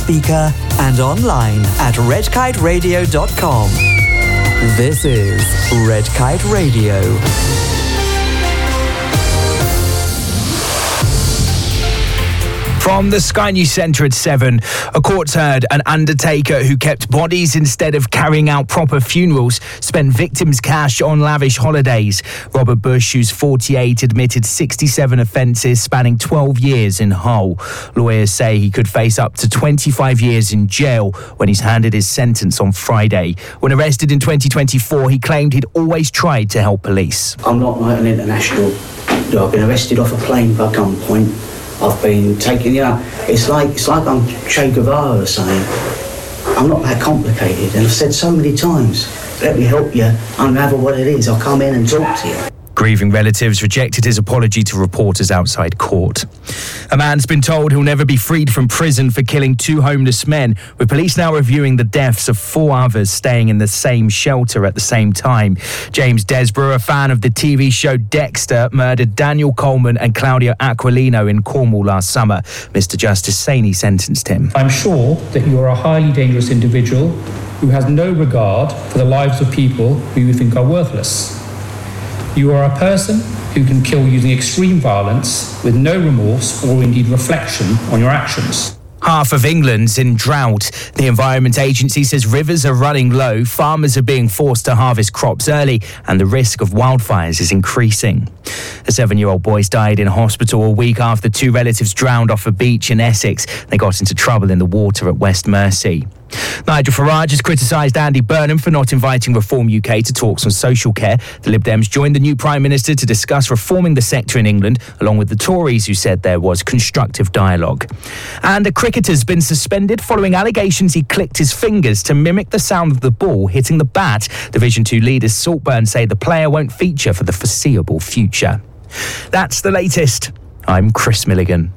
speaker and online at redkiteradio.com. This is Red Kite Radio. From the Sky News Centre at 7, a court's heard an undertaker who kept bodies instead of carrying out proper funerals spent victims' cash on lavish holidays. Robert Bush, who's 48, admitted 67 offences spanning 12 years in Hull. Lawyers say he could face up to 25 years in jail when he's handed his sentence on Friday. When arrested in 2024, he claimed he'd always tried to help police. I'm not like an international. I've been arrested off a plane by gunpoint. I've been taken, it's like I'm Che Guevara or something. I'm not that complicated, and I've said so many times, let me help you unravel what it is. I'll come in and talk to you. Grieving relatives rejected his apology to reporters outside court. A man's been told he'll never be freed from prison for killing 2 homeless men, with police now reviewing the deaths of 4 others staying in the same shelter at the same time. James Desborough, a fan of the TV show Dexter, murdered Daniel Coleman and Claudio Aquilino in Cornwall last summer. Mr. Justice Saini sentenced him. I'm sure that you are a highly dangerous individual who has no regard for the lives of people who you think are worthless. You are a person who can kill using extreme violence with no remorse or indeed reflection on your actions. Half of England's in drought. The Environment Agency says rivers are running low, farmers are being forced to harvest crops early, and the risk of wildfires is increasing. A 7-year-old boy died in hospital a week after 2 relatives drowned off a beach in Essex. They got into trouble in the water at West Mersey. Nigel Farage has criticised Andy Burnham for not inviting Reform UK to talks on social care. The Lib Dems joined the new Prime Minister to discuss reforming the sector in England, along with the Tories, who said there was constructive dialogue. And a cricketer's been suspended following allegations he clicked his fingers to mimic the sound of the ball hitting the bat. Division 2 leaders Saltburn say the player won't feature for the foreseeable future. That's the latest. I'm Chris Milligan.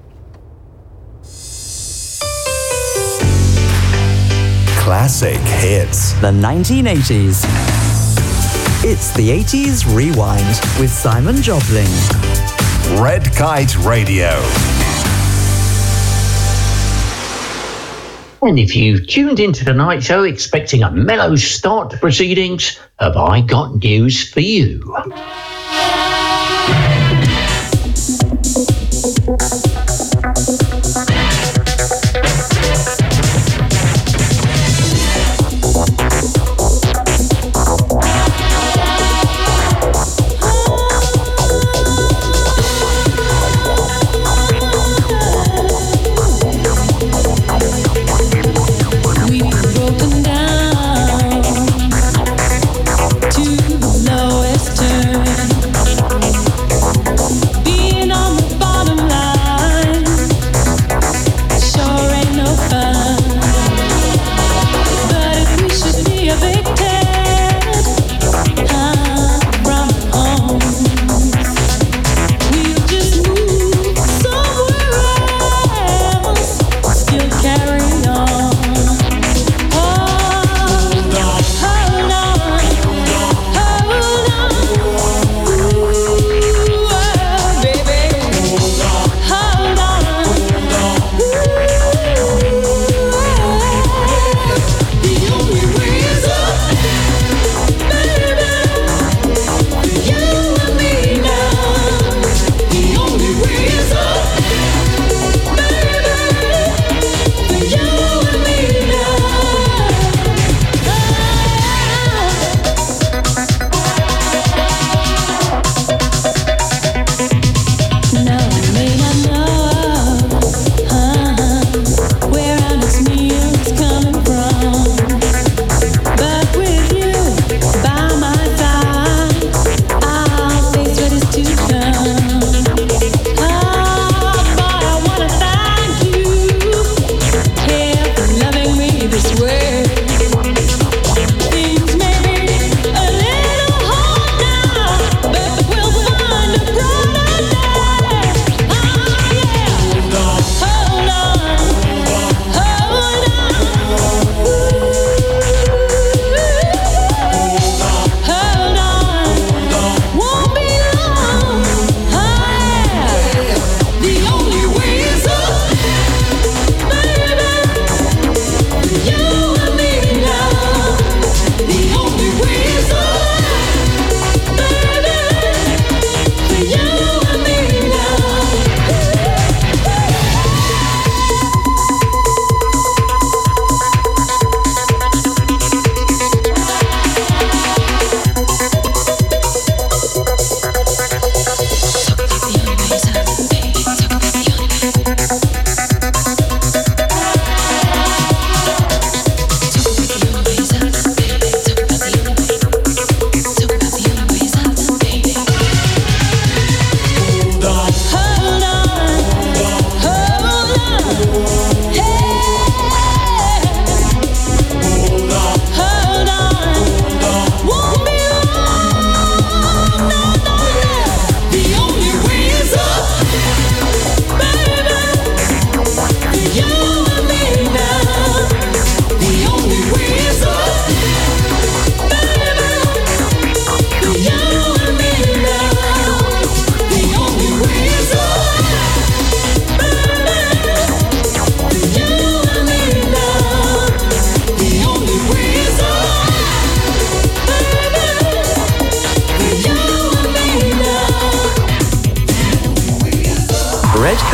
Classic hits. The 1980s. It's the 80s Rewind with Simon Jobling. Red Kite Radio. And if you've tuned into tonight's show expecting a mellow start to proceedings, have I got news for you. Broken down to the lowest turn.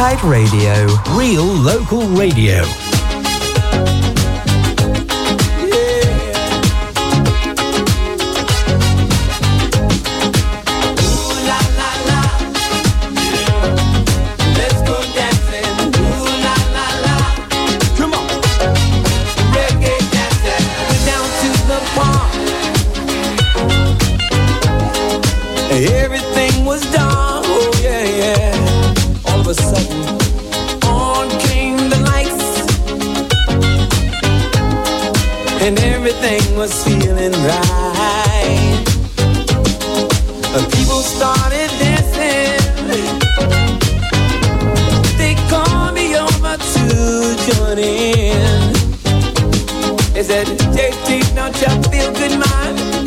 Kite Radio. Real local radio. Everything was done, oh yeah, yeah. All of a sudden, on came the lights, and everything was feeling right. People started dancing. They called me over to join in. They said, JT, don't you feel good, man?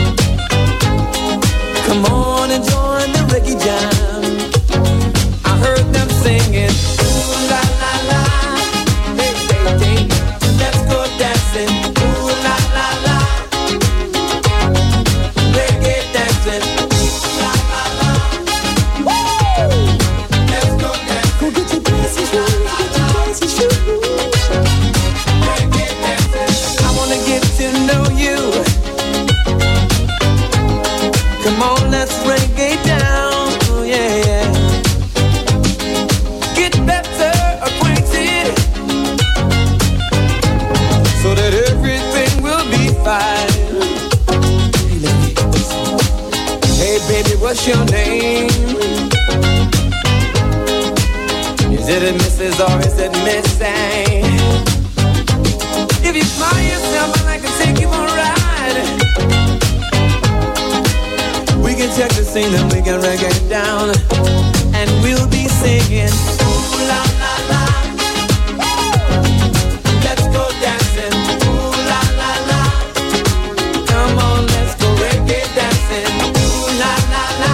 Come on and join the reggae jam. I heard them singing, ooh la la la, hey hey hey, let's go dancing, ooh la la la, reggae dancing, ooh la la la, woo! Let's go dancing, go get your dancing shoes, get your dancing shoes, reggae dancing. I wanna get to know you. Come on, let's reggae down, oh yeah, yeah. Get better acquainted, so that everything will be fine. Hey baby, what's your name? Is it a Mrs. or is it Missy? If you smile yourself, I'd like to take you on a ride. We can check the scene and we can reggae it down, and we'll be singing, ooh la la la, let's go dancing, ooh la la la, come on, let's go reggae dancing, ooh la la la,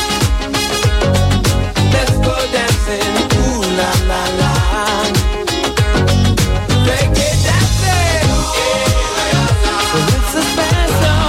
let's go dancing, ooh la la la, reggae dancing, so it's a special.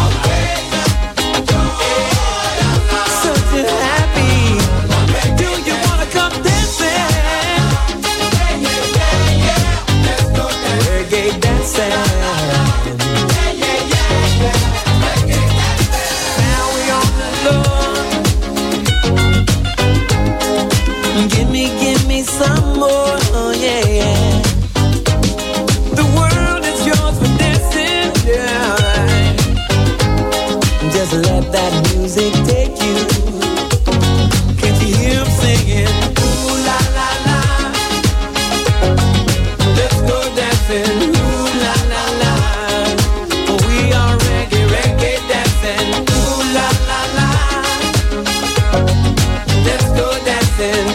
Give me some more, oh yeah, yeah. The world is yours for dancing, yeah. Just let that music take you. Can't you hear him singing? Ooh la la la, let's go dancing. Ooh la la la, we are reggae, reggae dancing. Ooh la la la, let's go dancing.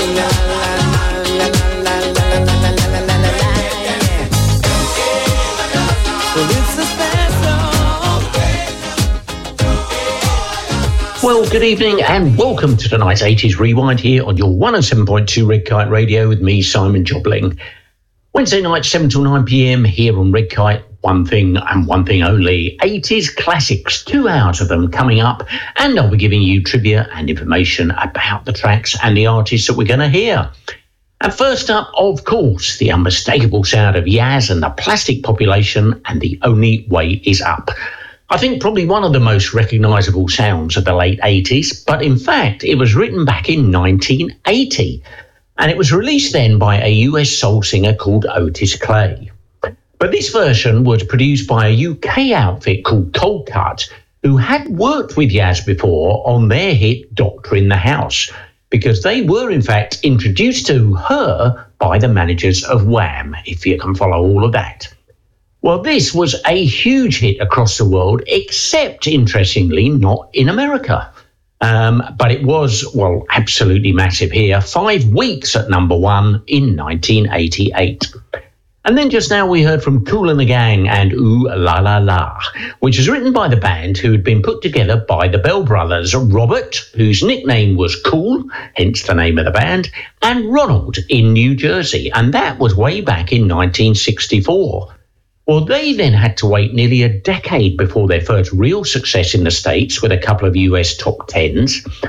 Well, good evening and welcome to tonight's 80s Rewind here on your 107.2 Red Kite Radio with me, Simon Jobling. Wednesday night, 7 till 9 p.m. here on Red Kite. One thing and one thing only, 80s classics, 2 hours of them coming up, and I'll be giving you trivia and information about the tracks and the artists that we're going to hear. And first up, of course, the unmistakable sound of Yaz and the Plastic Population and The Only Way Is Up. I think probably one of the most recognisable sounds of the late 80s, but in fact it was written back in 1980 and it was released then by a US soul singer called Otis Clay. But this version was produced by a UK outfit called Cold Cut, who had worked with Yaz before on their hit Doctor in the House, because they were in fact introduced to her by the managers of Wham, if you can follow all of that. Well, this was a huge hit across the world, except, interestingly, not in America. But it was, well, absolutely massive here. 5 weeks at number 1 in 1988. And then just now we heard from Kool and the Gang and Ooh La La La, which was written by the band who had been put together by the Bell brothers, Robert, whose nickname was Kool, hence the name of the band, and Ronald in New Jersey. And that was way back in 1964. Well, they then had to wait nearly a decade before their first real success in the States with a couple of US top 10s.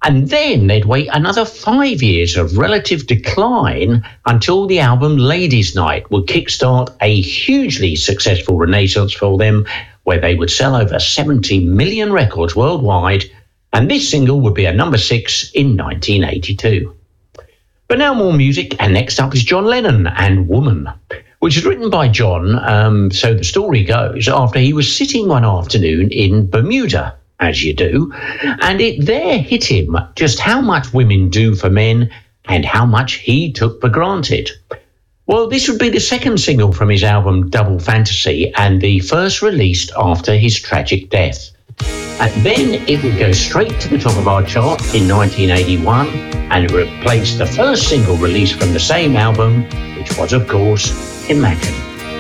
And then they'd wait another 5 years of relative decline until the album Ladies' Night would kickstart a hugely successful renaissance for them, where they would sell over 70 million records worldwide, and this single would be a number 6 in 1982. But now more music, and next up is John Lennon and Woman, which is written by John, so the story goes, after he was sitting one afternoon in Bermuda, as you do, and it there hit him just how much women do for men and how much he took for granted. Well, this would be the second single from his album Double Fantasy and the first released after his tragic death. And then it would go straight to the top of our chart in 1981 and it replaced the first single released from the same album, which was, of course, Imagine.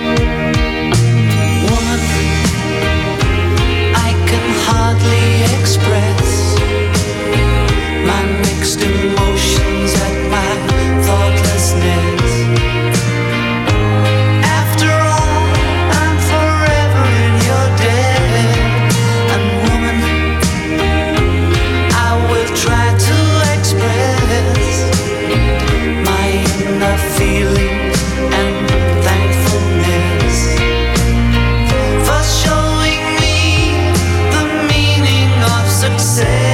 Express my mixed emotions at my thoughtlessness. After all, I'm forever in your debt. And woman, I will try to express my inner feelings and thankfulness for showing me the meaning of success.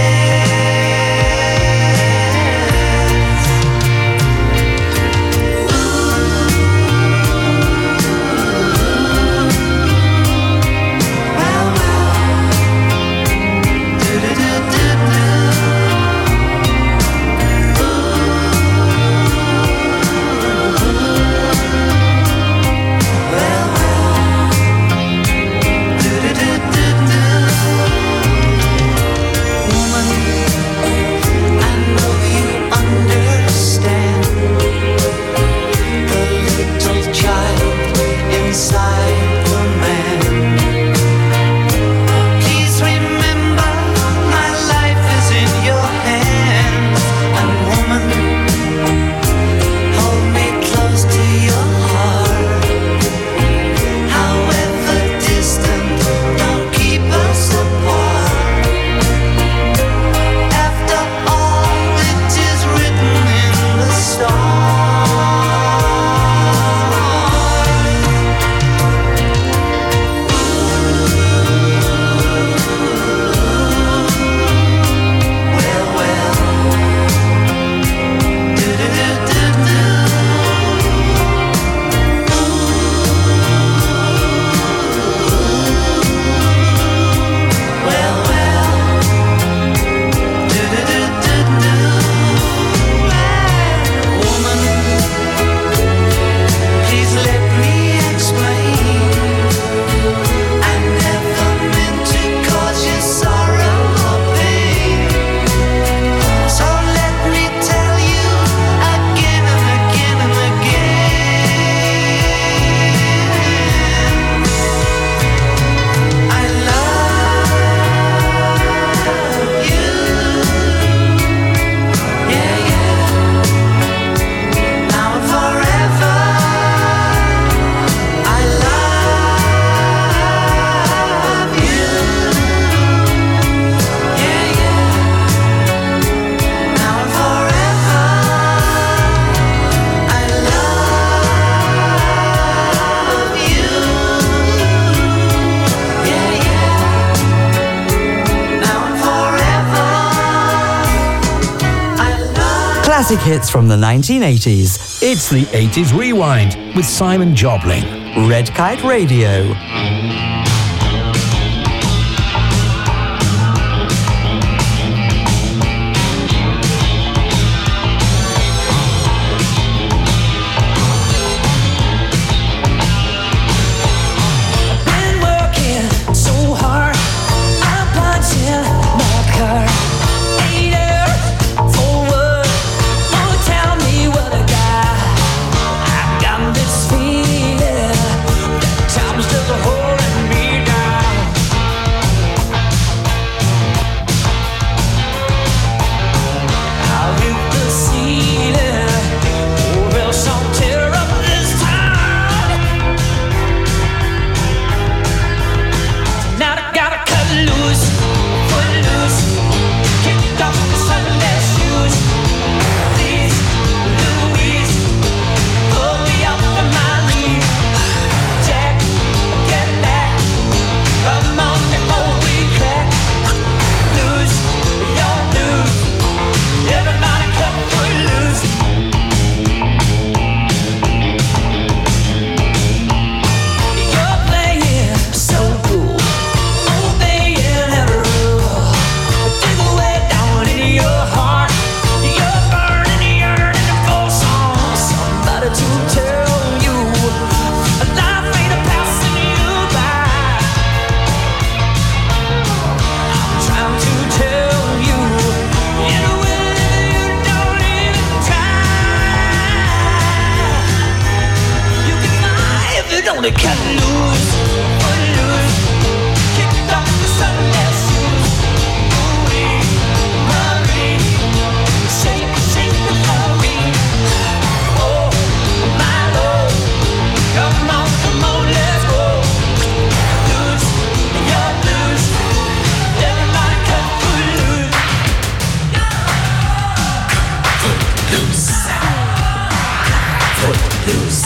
Classic hits from the 1980s. It's the 80s Rewind with Simon Jobling. Red Kite Radio. Time's just a hole in gonna cut loose, loose. Kicked off the Sunday shoes. Ooh-wee, Marie, shake, shake the booty. Oh, my Lord, come on, let's go. Loose, you're loose. Everybody cut foot loose. Footloose.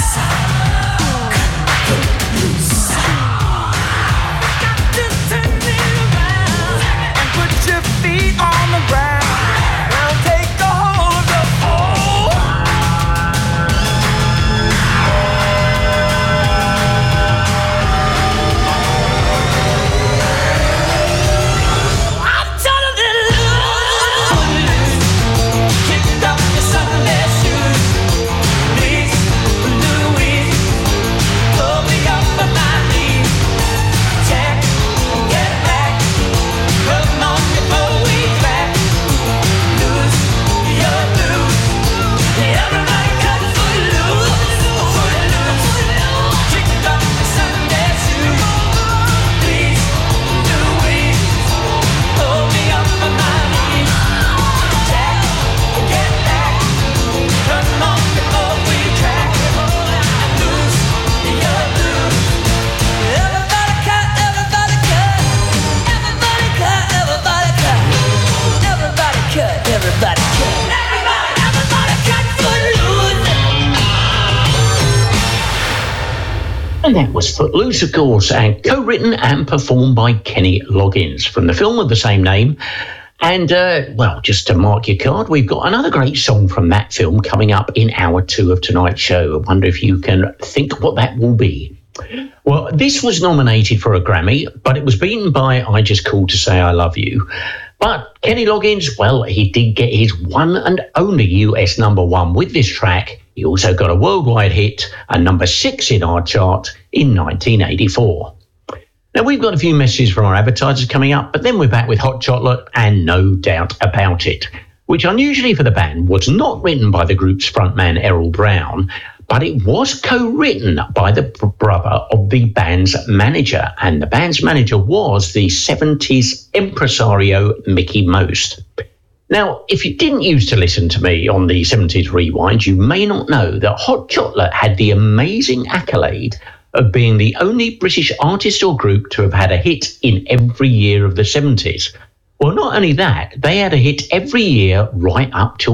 And that was Footloose, of course, and co-written and performed by Kenny Loggins from the film of the same name. And, well, just to mark your card, we've got another great song from that film coming up in hour 2 of tonight's show. I wonder if you can think what that will be. Well, this was nominated for a Grammy, but it was beaten by I Just Called to Say I Love You. But Kenny Loggins, well, he did get his one and only US #1 with this track. He also got a worldwide hit, a number 6 in our chart in 1984. Now, we've got a few messages from our advertisers coming up, but then we're back with Hot Chocolate and No Doubt About It, which unusually for the band was not written by the group's frontman Errol Brown, but it was co-written by the brother of the band's manager, and the band's manager was the 70s impresario Mickey Most. Now, if you didn't used to listen to me on the 70s Rewind, you may not know that Hot Chocolate had the amazing accolade of being the only British artist or group to have had a hit in every year of the 70s. Well, not only that, they had a hit every year right up till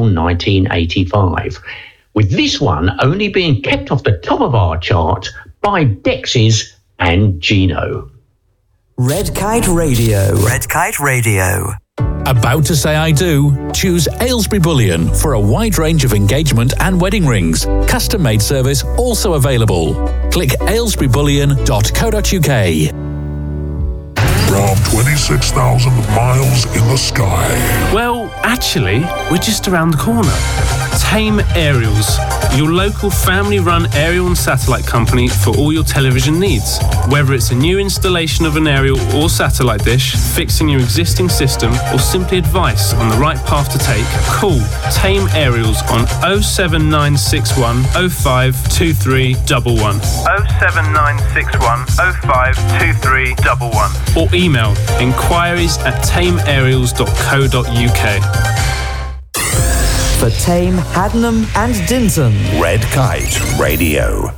1985, with this one only being kept off the top of our chart by Dexys and Gino. Red Kite Radio. Red Kite Radio. About to say I do? Choose Aylesbury Bullion for a wide range of engagement and wedding rings. Custom-made service also available. Click aylesburybullion.co.uk. From 26,000 miles in the sky. Well, actually, we're just around the corner. Tame Aerials, your local family-run aerial and satellite company for all your television needs. Whether it's a new installation of an aerial or satellite dish, fixing your existing system, or simply advice on the right path to take, call Tame Aerials on 07961 052311. 07961 052311. Or email inquiries@tameaerials.co.uk. For Tame, Haddenham and Dinton. Red Kite Radio.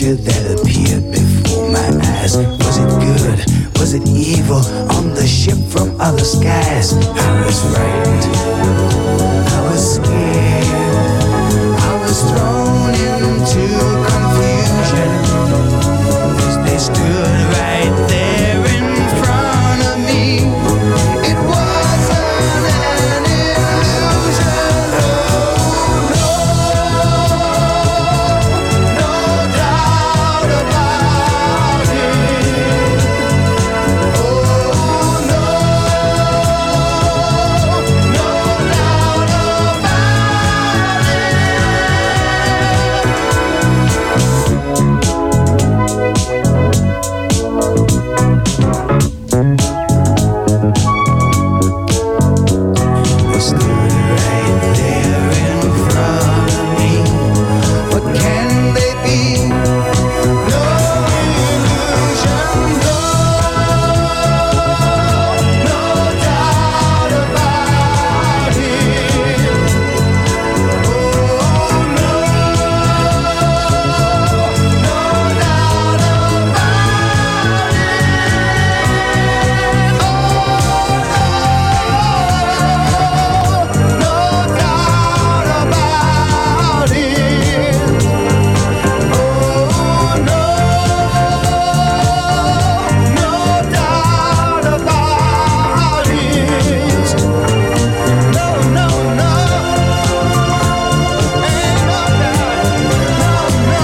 picture that appeared before my eyes. Was it good? Was it evil? On the ship from other skies, I was frightened, I was scared, I was thrown into confusion as they stood right there in front of me. It wasn't an illusion. No doubt about it. Oh no doubt They stood right there in front of me. What can they be? No illusion, no doubt about it. Oh no doubt about it. No doubt about it. Oh no doubt about it. No, no, no. Ain't no doubt. No, no.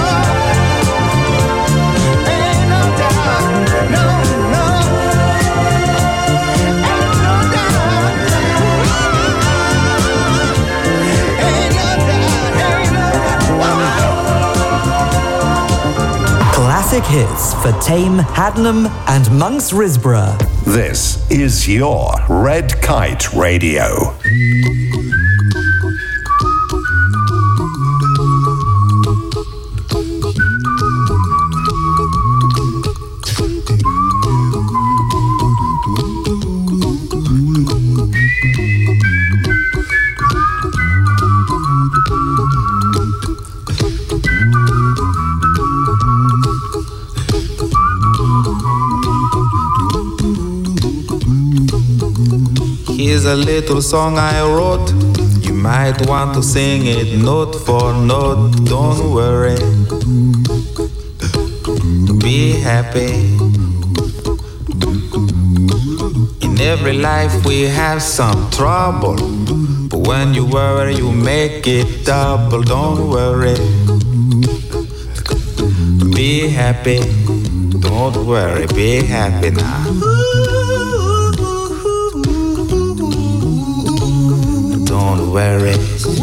Ain't no doubt. No, no. Ain't no doubt. Ain't no doubt. Ain't no doubt. Classic hits for Tame, Haddenham and Monks Risborough. This is your Red Kite Radio. Here's a little song I wrote. You might want to sing it note for note. Don't worry, be happy. In every life we have some trouble, but when you worry you make it double. Don't worry, be happy. Don't worry, be happy now. Don't worry,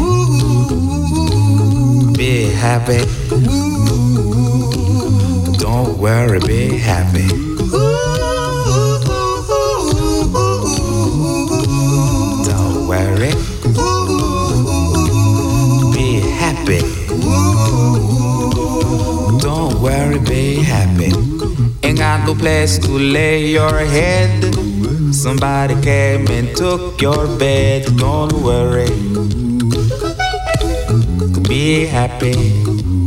be happy. Don't worry, be happy. Don't worry, be happy. Don't worry, be happy. Ain't got no place to lay your head. Somebody came and took your bed. Don't worry, be happy.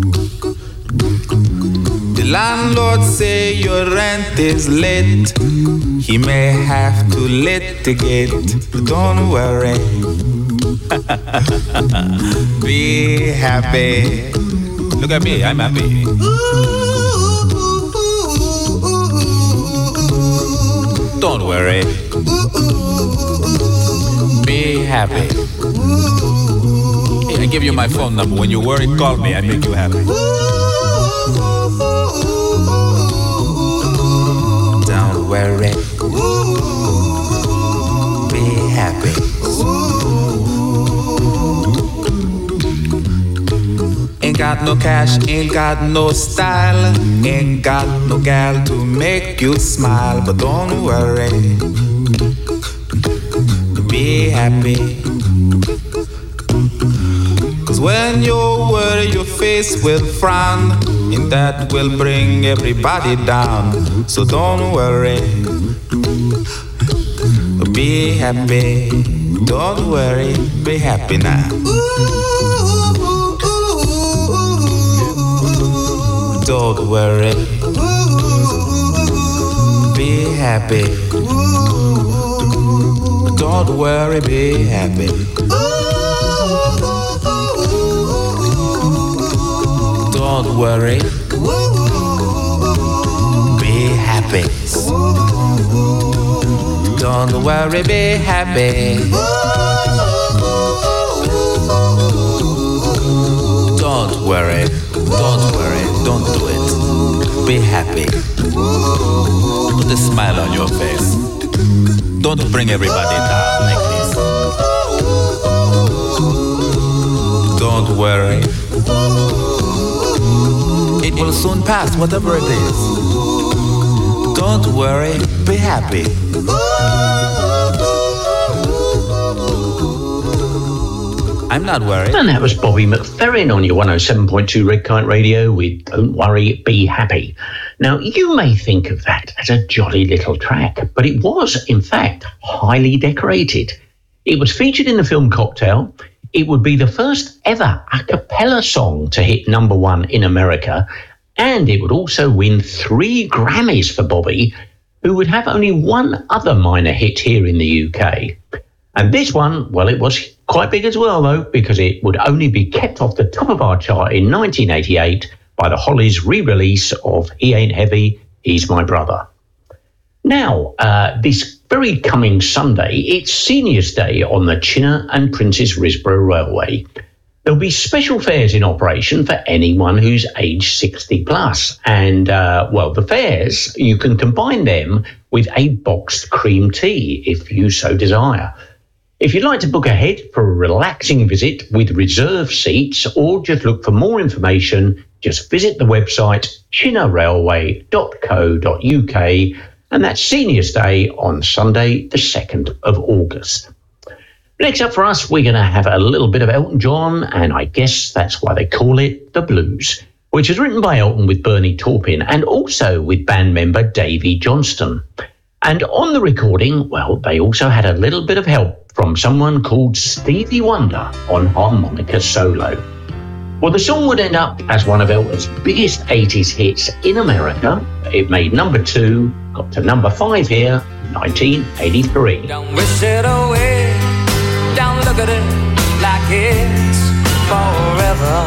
The landlord say your rent is late. He may have to litigate. But don't worry, be happy. Look at me, I'm happy. Don't worry, be happy. Hey, I give you my phone number. When you worry, call me. I make you happy. Don't worry, be happy. Ain't got no cash, ain't got no style, ain't got no gal to make you smile. But don't worry, be happy. Cause when you worry your face will frown, and that will bring everybody down. So don't worry, be happy. Don't worry, be happy now. Don't worry. Be happy. Don't worry, be happy. Don't worry. Be happy. Don't worry, be happy. Don't worry, don't do it. Be happy. Put a smile on your face. Don't bring everybody down like this. Don't worry. It will soon pass, whatever it is. Don't worry, be happy. I'm not worried. And that was Bobby McFerrin on your 107.2 Red Kite Radio with Don't Worry, Be Happy. Now, you may think of that as a jolly little track, but it was, in fact, highly decorated. It was featured in the film Cocktail. It would be the first ever a cappella song to hit #1 in America, and it would also win 3 Grammys for Bobby, who would have only one other minor hit here in the UK. And this one, well, it was quite big as well, though, because it would only be kept off the top of our chart in 1988 by the Hollies' re-release of He Ain't Heavy, He's My Brother. Now, this very coming Sunday, it's Seniors' Day on the Chinner and Princess Risborough Railway. There'll be special fares in operation for anyone who's aged 60 plus. And, well, the fares, you can combine them with a boxed cream tea if you so desire. If you'd like to book ahead for a relaxing visit with reserved seats or just look for more information, just visit the website chinnerrailway.co.uk, and that's Seniors' Day on Sunday the 2nd of August. Next up for us, we're going to have a little bit of Elton John, and I guess that's why they call it The Blues, which is written by Elton with Bernie Taupin and also with band member Davey Johnston. And on the recording, well, they also had a little bit of help from someone called Stevie Wonder on harmonica solo. Well, the song would end up as one of Elton's biggest 80s hits in America. It made #2, got to #5 here, 1983. Don't wish it away, don't look at it like it's forever.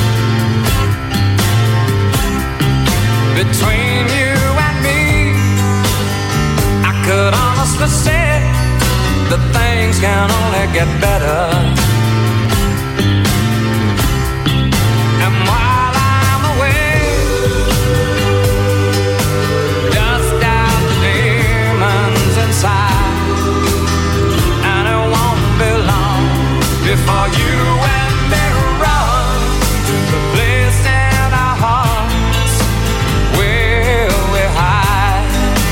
Between you and me, I could honestly say that things can only get better. And while I'm away, dust out the demons inside, and it won't be long before you and me run to the place in our hearts where we hide.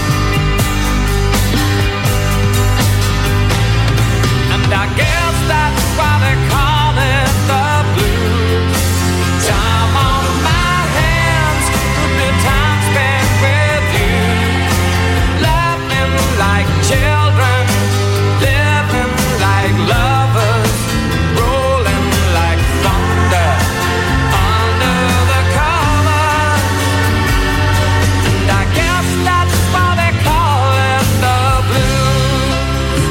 And I guess that's why they call it the blues. Time on my hands, good time spent with you, laughing like children, living like lovers, rolling like thunder under the covers. And I guess that's why they call it the blues.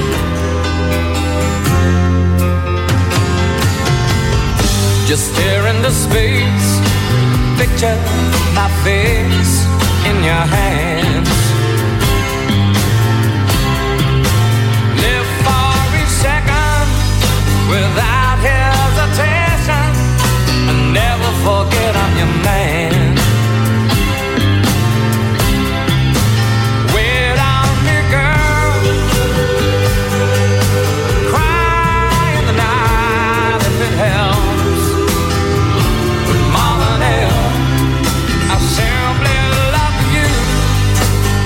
Just stare into space, picture my face in your hands. Live for each second without hesitation, and never forget I'm your man. Wait on me, girl, cry in the night if it helps. But more than ever, I simply love you.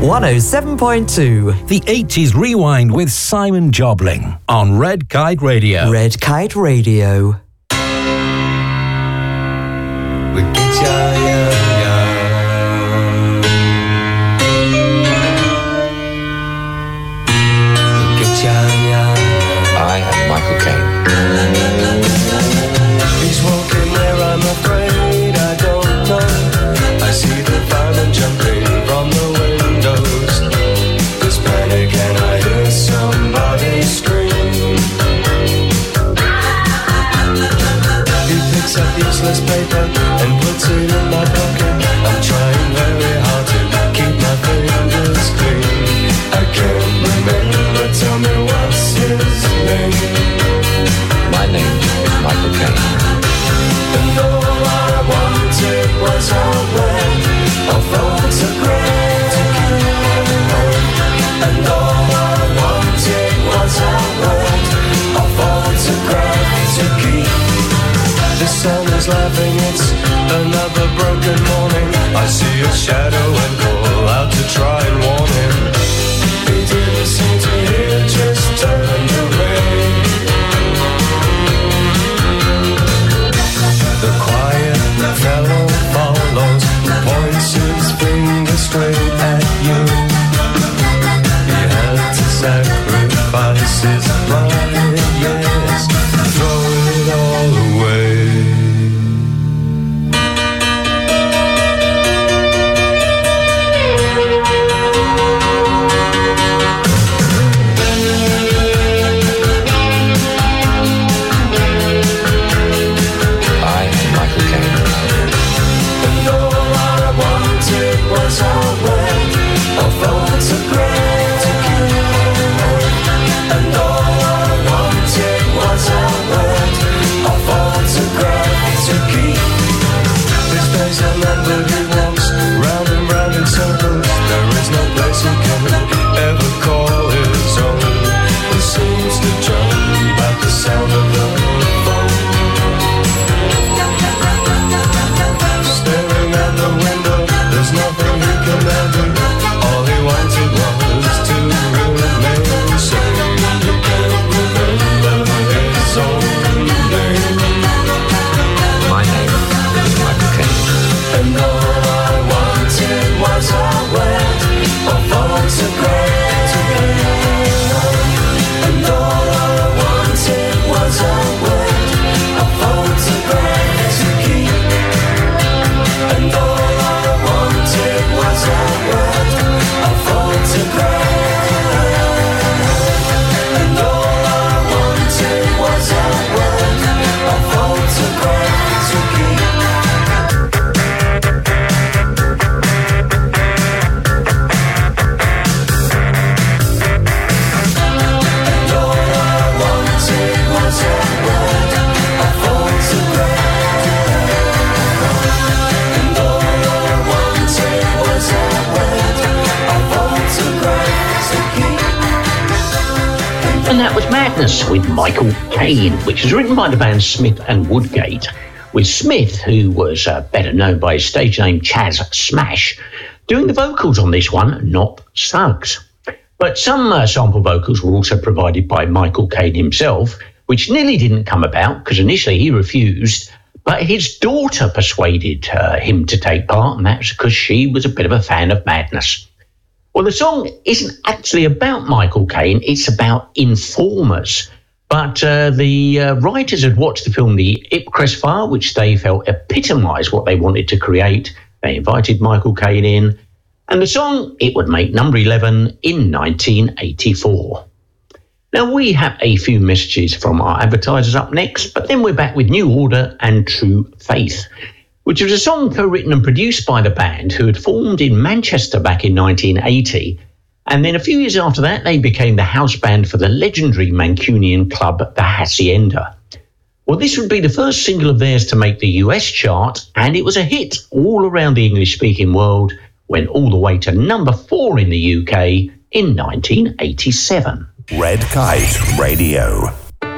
107.2. The 80s Rewind with Simon Jobling on Red Kite Radio. Red Kite Radio. I am Michael Caine. He's walking there, I'm afraid I don't know. I see the firemen jumping from the windows. There's panic and I hear somebody scream. He picks up useless paper and puts it in my pocket. I'm trying very hard to keep my fingers clean. I can't remember, tell me what's his name. My name is Michael Caine. And all I wanted was a way, a photograph to keep. And all I wanted was a word, a photograph to keep. The sun is laughing, it's another broken morning. I see a shadow and call out to try and warn him. He didn't seem to hear, just turned away. The quiet fellow follows, points his finger straight at you. He had to sacrifice his pride, yes, throw it all away. Was a word, a photograph to keep. And all I wanted was a word, a photograph to keep. This place I remember, he walks round and round in circles. There is no place he can ever call his own. He seems to jump at the sound of the phone. Staring at the window, there's nothing he can ever do. All he wanted was to remain sane. He can't remember his own name. My name is Michael Caine. And all I wanted was a word, a photograph to keep. And all I wanted was a word, a photograph to keep. And all I wanted was a word, a photograph. And all I wanted was a word, a photograph to keep. And all I wanted was a word, a photograph. And all I wanted was a word, a photograph to keep. And that was Madness with Michael Caine, which was written by the band Smith and Woodgate, with Smith, who was better known by his stage name Chaz Smash, doing the vocals on this one, not Suggs. But some sample vocals were also provided by Michael Caine himself, which nearly didn't come about because initially he refused, but his daughter persuaded him to take part, and that's because she was a bit of a fan of Madness. Well, the song isn't actually about Michael Caine, it's about informers. But the writers had watched the film The Ipcress File, which they felt epitomised what they wanted to create. They invited Michael Caine in, and the song, it would make number 11 in 1984. Now, we have a few messages from our advertisers up next, but then we're back with New Order and True Faith, which was a song co-written and produced by the band who had formed in Manchester back in 1980. And then a few years after that, they became the house band for the legendary Mancunian club, the Hacienda. Well, this would be the first single of theirs to make the US chart, and it was a hit all around the English-speaking world, went all the way to number 4 in the UK in 1987. Red Kite Radio.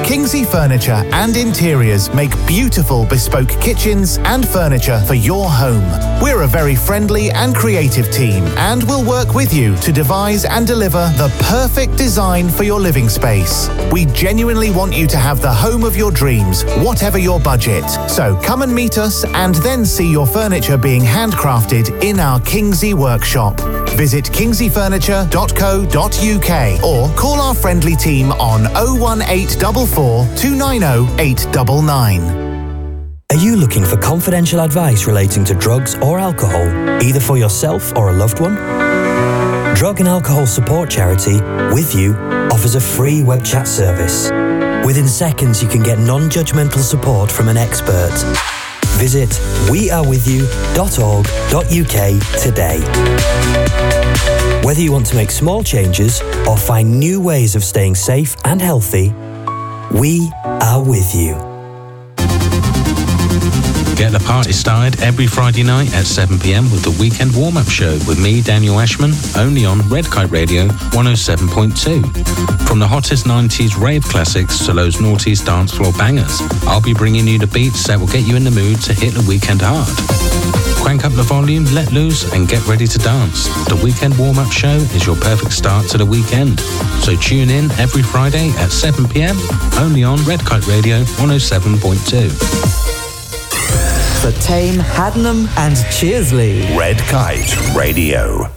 Kingsley Furniture and Interiors make beautiful bespoke kitchens and furniture for your home. We're a very friendly and creative team and will work with you to devise and deliver the perfect design for your living space. We genuinely want you to have the home of your dreams, whatever your budget. So come and meet us and then see your furniture being handcrafted in our Kingsley workshop. Visit kingsleyfurniture.co.uk or call our friendly team on 01844 290 899. Are you looking for confidential advice relating to drugs or alcohol, either for yourself or a loved one? Drug and alcohol support charity With You offers a free web chat service. Within seconds, you can get non-judgmental support from an expert. Visit wearewithyou.org.uk today. Whether you want to make small changes or find new ways of staying safe and healthy, we are with you. Get the party started every Friday night at 7 p.m. with the Weekend Warm-Up Show with me, Daniel Ashman, only on Red Kite Radio 107.2. From the hottest 90s rave classics to those noughties dance floor bangers, I'll be bringing you the beats that will get you in the mood to hit the weekend hard. Crank up the volume, let loose, and get ready to dance. The Weekend Warm-Up Show is your perfect start to the weekend. So tune in every Friday at 7 p.m. only on Red Kite Radio 107.2. For Tame, Hadnam and Cheersley. Red Kite Radio.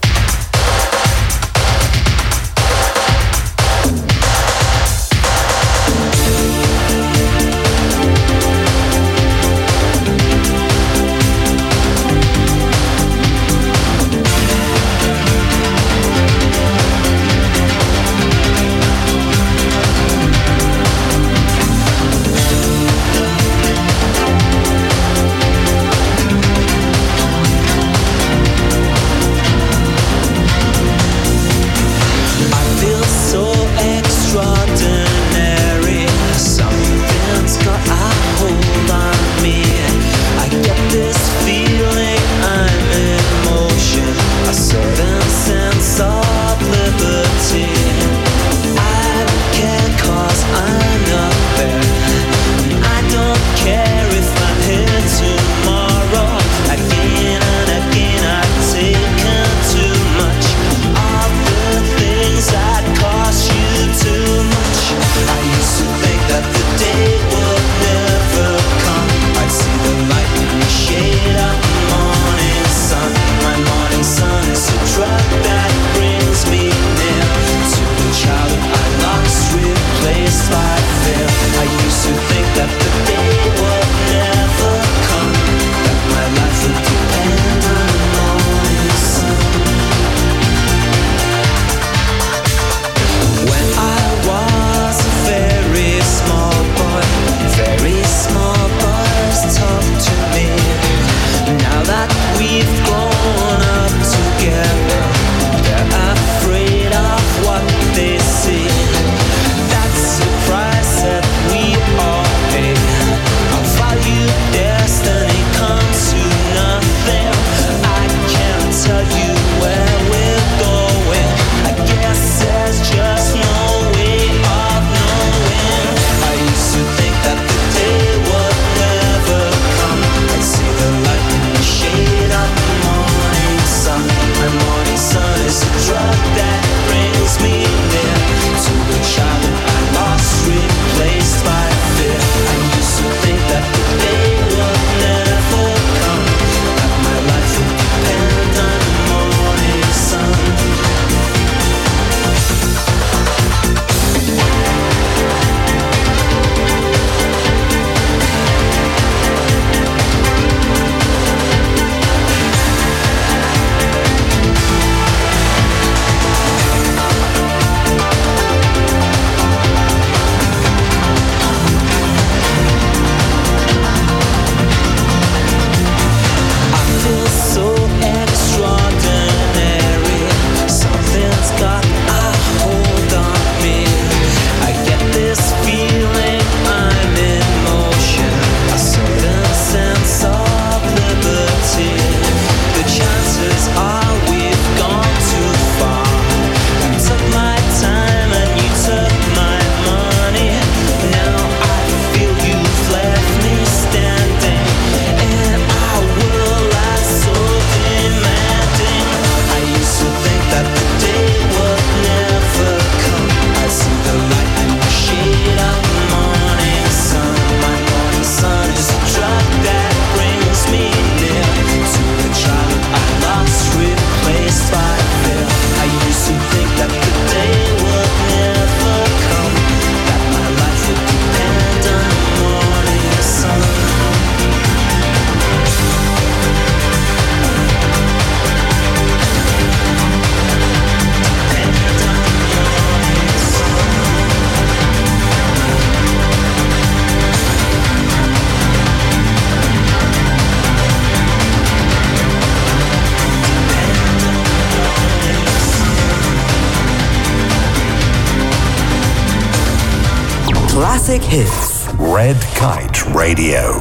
classic hits. Red Kite Radio.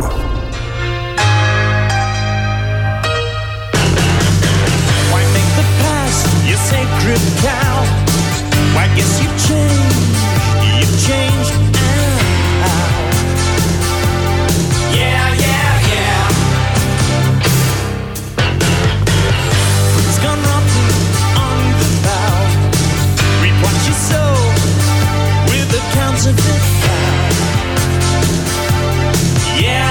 Why make the past your sacred cow? Why guess you've changed and how? Yeah. Fruit's gone rotten on the bough. Reap what you sow with a counterfeit vow. Yeah.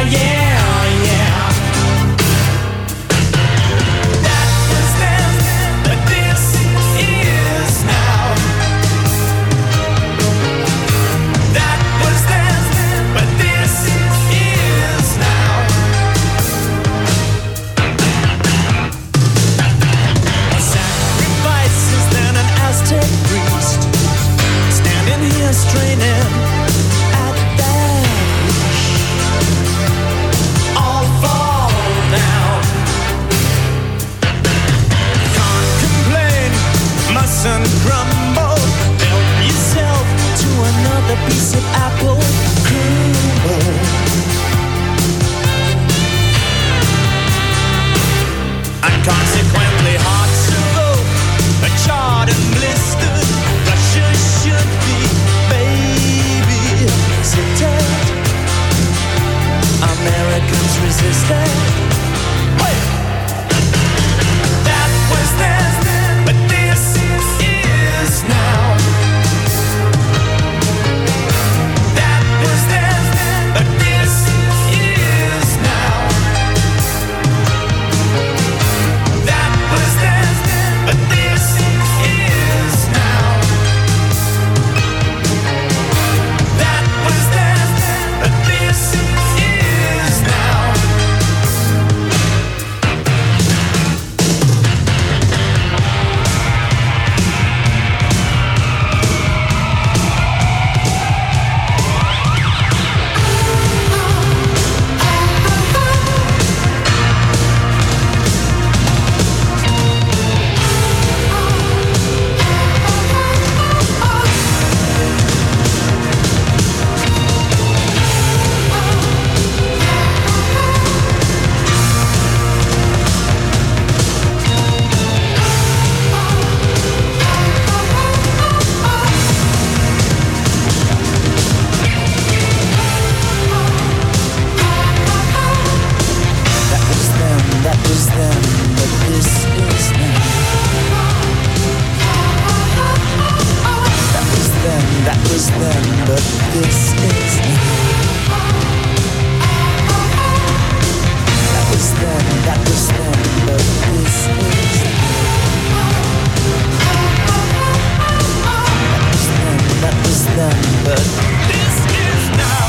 That was then, but this is now. That was then, but this is now. A sacrifice is then an Aztec priest, standing here straining at that leash. All fall down. Can't complain, mustn't grumble. Help yourself to another piece of apple crumble. And consequently hearts of oak are charred and blistered. Russia should be babysitted. Americans resisted. Hey! That was then, but this is now. That was then, but this is now. That was then, but this is now. That was then, but this is now. That was then, but this is now. That was then, but this is now. That was then, but this is now. That was then, but this is now.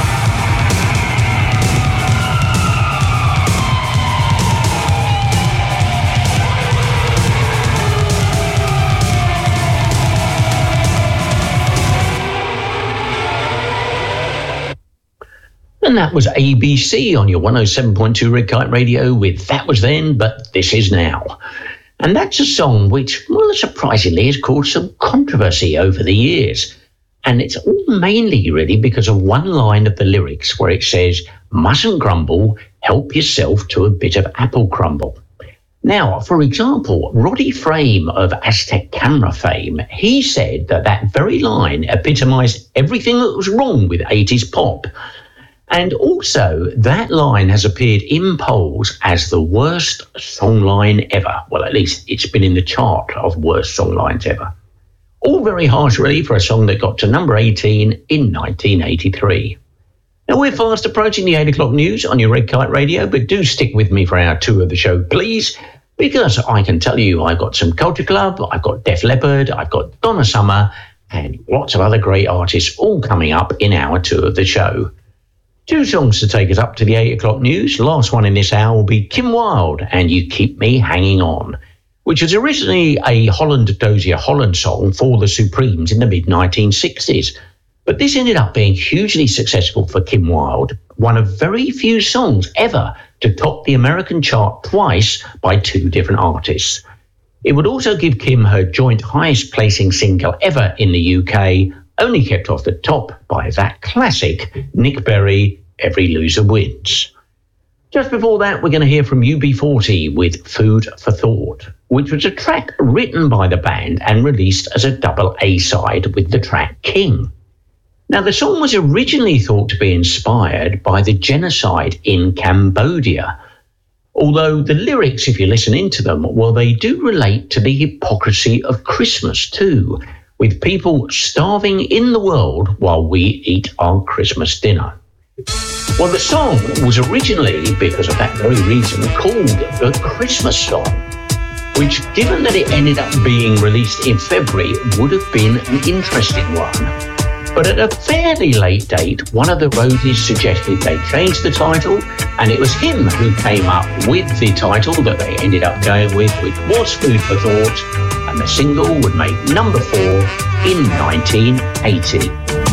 And that was ABC on your 107.2 Red Kite Radio with That Was Then, But This Is Now. And that's a song which, well, surprisingly, has caused some controversy over the years. And it's all mainly really because of one line of the lyrics where it says, mustn't grumble, help yourself to a bit of apple crumble. Now, for example, Roddy Frame of Aztec Camera fame, he said that that very line epitomised everything that was wrong with 80s pop. And also, that line has appeared in polls as the worst songline ever. Well, at least it's been in the chart of worst songlines ever. All very harsh, really, for a song that got to number 18 in 1983. Now, we're fast approaching the 8 o'clock news on your Red Kite Radio, but do stick with me for hour 2 of the show, please, because I can tell you I've got some Culture Club, I've got Def Leppard, I've got Donna Summer, and lots of other great artists all coming up in hour 2 of the show. 2 songs to take us up to the 8 o'clock news. Last one in this hour will be Kim Wilde and You Keep Me Hanging On, which was originally a Holland Dozier Holland song for the Supremes in the mid-1960s. But this ended up being hugely successful for Kim Wilde, one of very few songs ever to top the American chart twice by 2 different artists. It would also give Kim her joint highest placing single ever in the UK only kept off the top by that classic Nick Berry, Every Loser Wins. Just before that, we're going to hear from UB40 with Food for Thought, which was a track written by the band and released as a double A-side with the track King. Now, the song was originally thought to be inspired by the genocide in Cambodia, although the lyrics, if you listen into them, well, they do relate to the hypocrisy of Christmas too, with people starving in the world while we eat our Christmas dinner. Well, the song was originally, because of that very reason, called the Christmas song, which, given that it ended up being released in February, would have been an interesting one. But at a fairly late date, one of the roadies suggested they change the title, and it was him who came up with the title that they ended up going with, which was Food for Thought, and the single would make number 4 in 1980.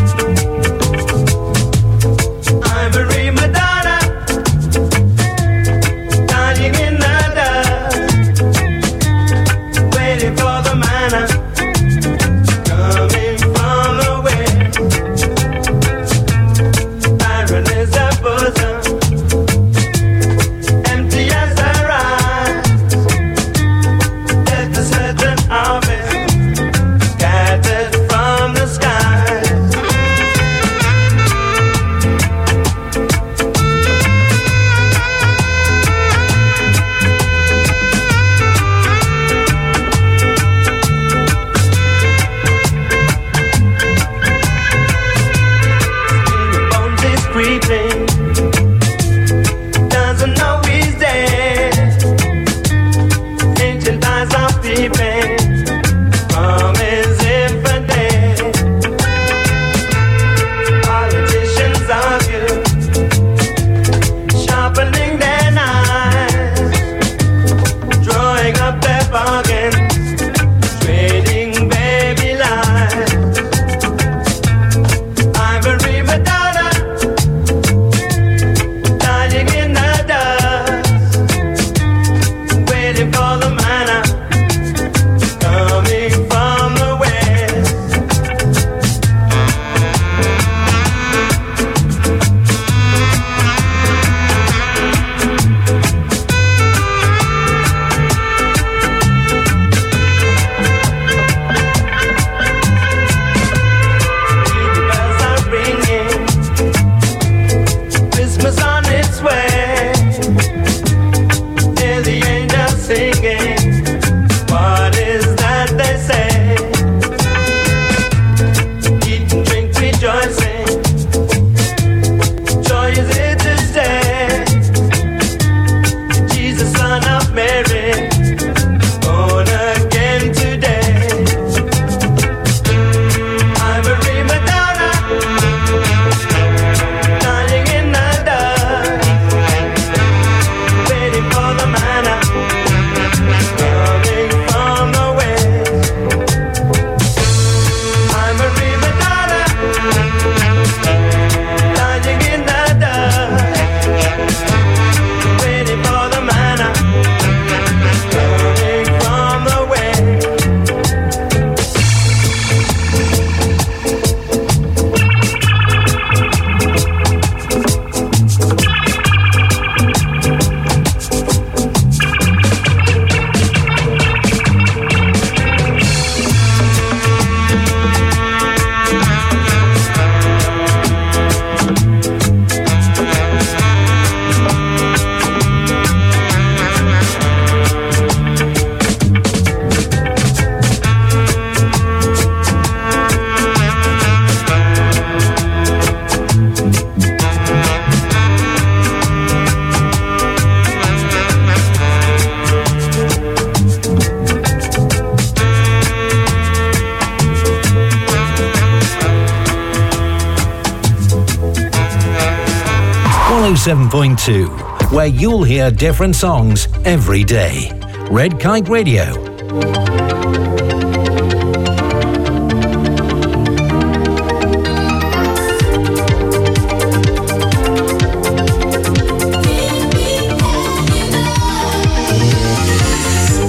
Where you'll hear different songs every day. Red Kite Radio.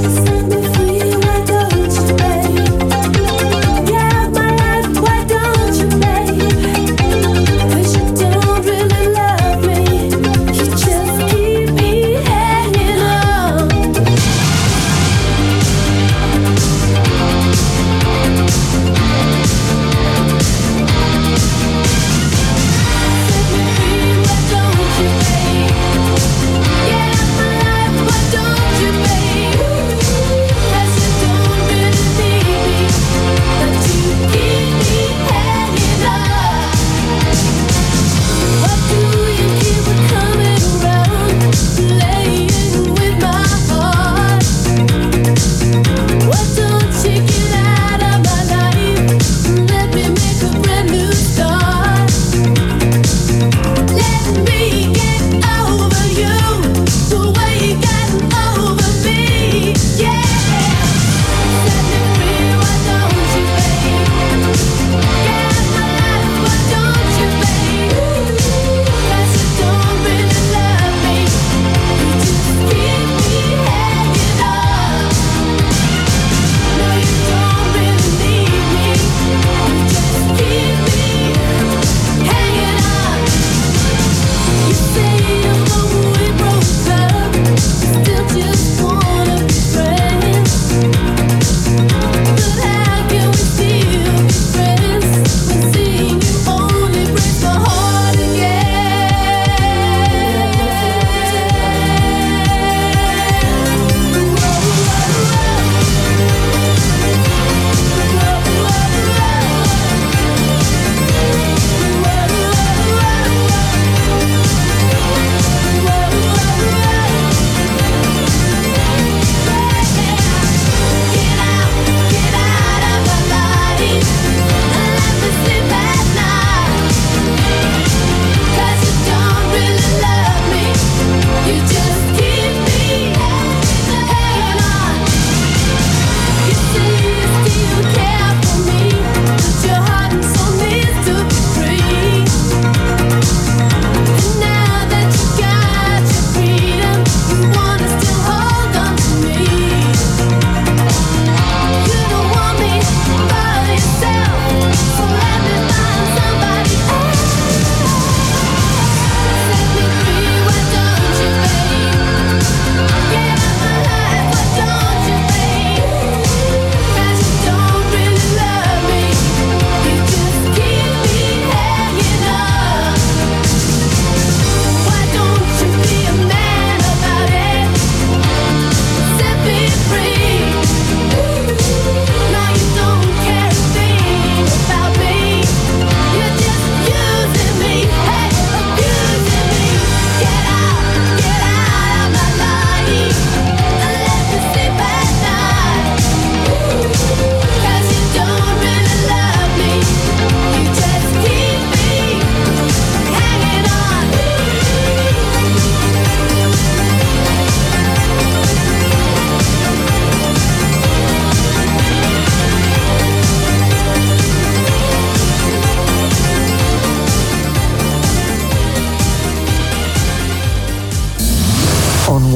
Why don't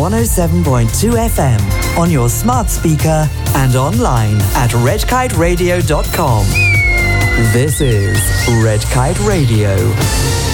107.2 FM on your smart speaker and online at redkiteradio.com. This is Red Kite Radio.